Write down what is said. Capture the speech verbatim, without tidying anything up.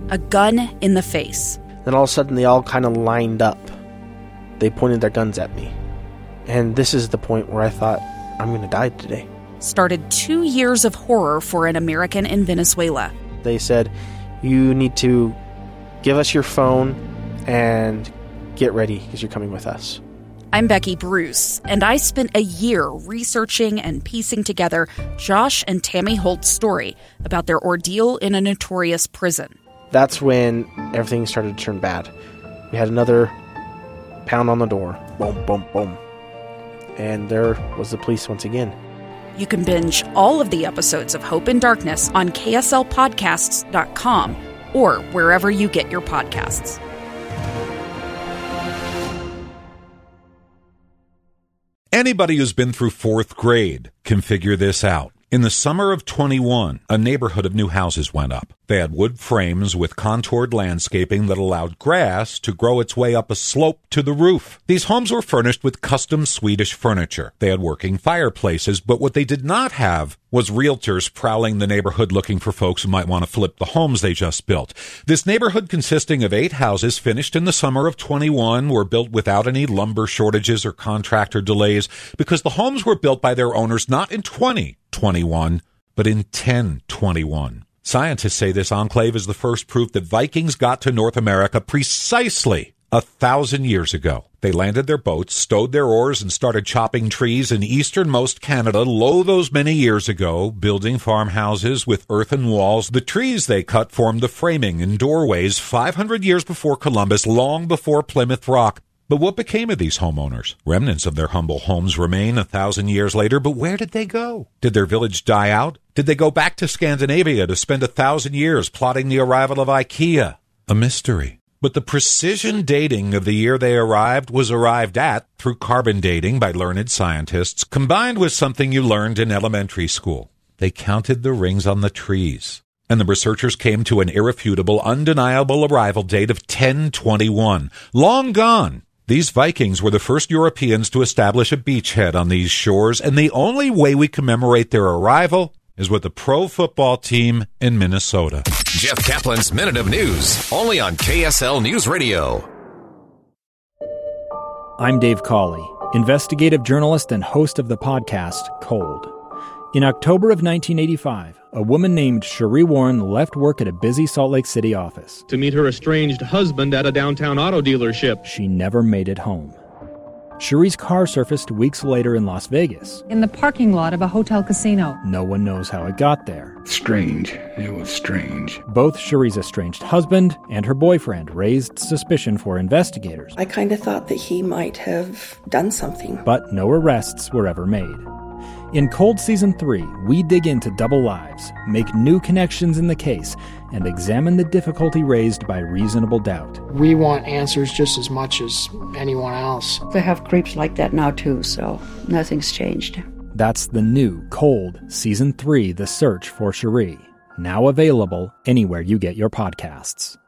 a gun in the face. Then all of a sudden, they all kind of lined up. They pointed their guns at me. And this is the point where I thought, I'm going to die today. Started two years of horror for an American in Venezuela. They said, you need to give us your phone and get ready because you're coming with us. I'm Becky Bruce, and I spent a year researching and piecing together Josh and Tammy Holt's story about their ordeal in a notorious prison. That's when everything started to turn bad. We had another pound on the door. Boom, boom, boom. And there was the police once again. You can binge all of the episodes of Hope in Darkness on K S L podcasts dot com or wherever you get your podcasts. Anybody who's been through fourth grade can figure this out. In the summer of twenty-one, a neighborhood of new houses went up. They had wood frames with contoured landscaping that allowed grass to grow its way up a slope to the roof. These homes were furnished with custom Swedish furniture. They had working fireplaces, but what they did not have was realtors prowling the neighborhood looking for folks who might want to flip the homes they just built. This neighborhood, consisting of eight houses finished in the summer of twenty-one, were built without any lumber shortages or contractor delays because the homes were built by their owners not in twenty twenty-one, but in ten twenty-one. Scientists say this enclave is the first proof that Vikings got to North America precisely a thousand years ago. They landed their boats, stowed their oars, and started chopping trees in easternmost Canada lo those many years ago, building farmhouses with earthen walls. The trees they cut formed the framing and doorways five hundred years before Columbus, long before Plymouth Rock. But what became of these homeowners? Remnants of their humble homes remain a thousand years later, but where did they go? Did their village die out? Did they go back to Scandinavia to spend a thousand years plotting the arrival of IKEA? A mystery. But the precision dating of the year they arrived was arrived at through carbon dating by learned scientists, combined with something you learned in elementary school. They counted the rings on the trees. And the researchers came to an irrefutable, undeniable arrival date of ten twenty-one. Long gone. These Vikings were the first Europeans to establish a beachhead on these shores, and the only way we commemorate their arrival is with a pro football team in Minnesota. Jeff Kaplan's Minute of News, only on K S L News Radio. I'm Dave Cawley, investigative journalist and host of the podcast Cold. In October of nineteen eighty-five, a woman named Cherie Warren left work at a busy Salt Lake City office to meet her estranged husband at a downtown auto dealership. She never made it home. Cherie's car surfaced weeks later in Las Vegas. In the parking lot of a hotel casino. No one knows how it got there. Strange. It was strange. Both Cherie's estranged husband and her boyfriend raised suspicion for investigators. I kind of thought that he might have done something. But no arrests were ever made. In Cold Season three, we dig into double lives, make new connections in the case, and examine the difficulty raised by reasonable doubt. We want answers just as much as anyone else. They have creeps like that now too, so nothing's changed. That's the new Cold Season three, The Search for Cherie, now available anywhere you get your podcasts.